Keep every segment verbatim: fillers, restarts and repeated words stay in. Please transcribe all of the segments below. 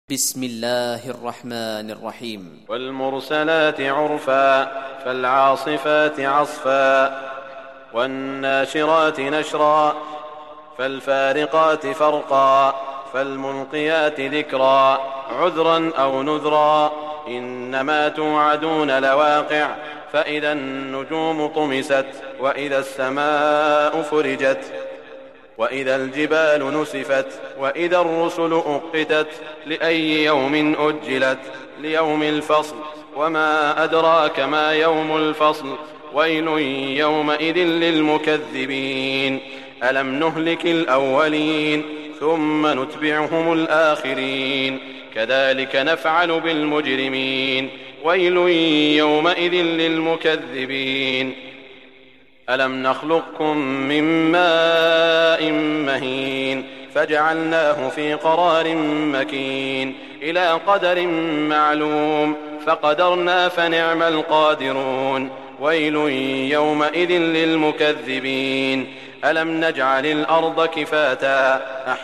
بسم الله الرحمن الرحيم. والمرسلات عرفا فالعاصفات عصفا والناشرات نشرا فالفارقات فرقا فالملقيات ذكرا عذرا أو نذرا إنما توعدون لواقع فإذا النجوم طمست وإذا السماء فرجت وإذا الجبال نسفت وإذا الرسل أقتت لأي يوم أجلت ليوم الفصل وما أدراك ما يوم الفصل ويل يومئذ للمكذبين ألم نهلك الأولين ثم نتبعهم الآخرين كذلك نفعل بالمجرمين ويل يومئذ للمكذبين ألم نخلقكم من ماء مهين فجعلناه في قرار مكين إلى قدر معلوم فقدرنا فنعم القادرون ويل يومئذ للمكذبين ألم نجعل الأرض كفاتا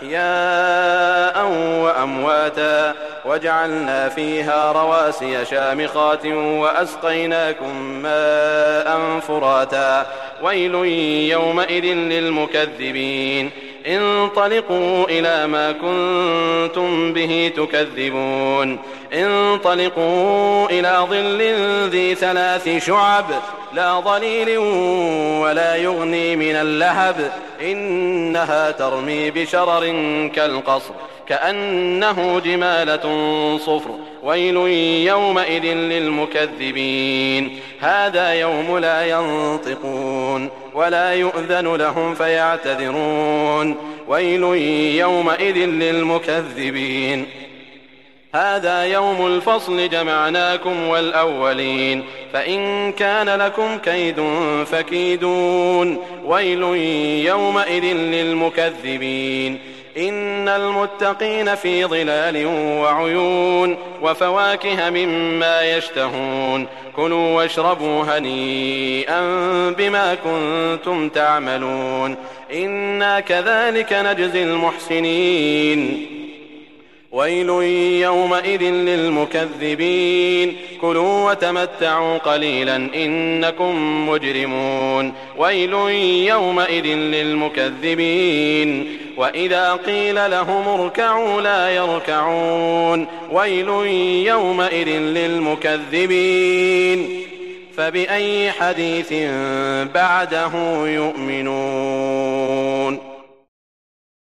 أحياء وأمواتا وجعلنا فيها رواسي شامخات وأسقيناكم ماء فراتا ويل يومئذ للمكذبين انطلقوا إلى ما كنتم به تكذبون انطلقوا إلى ظل ذي ثلاث شعب لا ظليل ولا يغني من اللهب إنها ترمي بشرر كالقصر كأنه جمالة صفر ويل يومئذ للمكذبين هذا يوم لا ينطقون ولا يؤذن لهم فيعتذرون ويل يومئذ للمكذبين هذا يوم الفصل جمعناكم والأولين فإن كان لكم كيد فكيدون ويل يومئذ للمكذبين إن المتقين في ظلال وعيون وفواكه مما يشتهون كلوا واشربوا هنيئا بما كنتم تعملون إنا كذلك نجزي المحسنين ويل يومئذ للمكذبين كلوا وتمتعوا قليلا إنكم مجرمون ويل يومئذ للمكذبين وإذا قيل لهم اركعوا لا يركعون ويل يومئذ للمكذبين فبأي حديث بعده يؤمنون.